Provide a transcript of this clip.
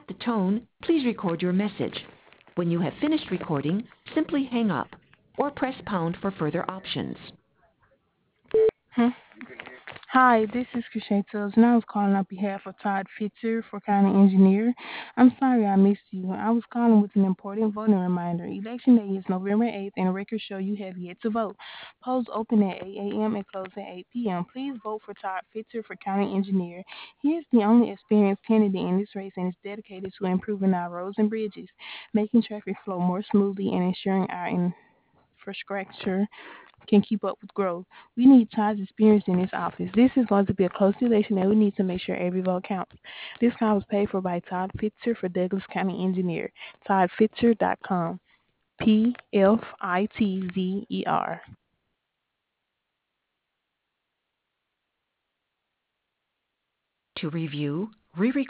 At the tone, please record your message. When you have finished recording, simply hang up or press pound for further options. Hmm. Hi, this is Krishay Tubbs, and I was calling on behalf of Todd Fitzer for County Engineer. I'm sorry I missed you. I was calling with an important voting reminder. Election day is November 8th, and the records show you have yet to vote. Polls open at 8 a.m. and close at 8 p.m. Please vote for Todd Fitzer for County Engineer. He is the only experienced candidate in this race and is dedicated to improving our roads and bridges, making traffic flow more smoothly, and ensuring our infrastructure can keep up with growth. We need Todd's experience in this office. This is going to be a close election, and we need to make sure every vote counts. This call was paid for by Todd Fitzer for Douglas County Engineer. ToddFitzer.com. Pfitzer. To review, re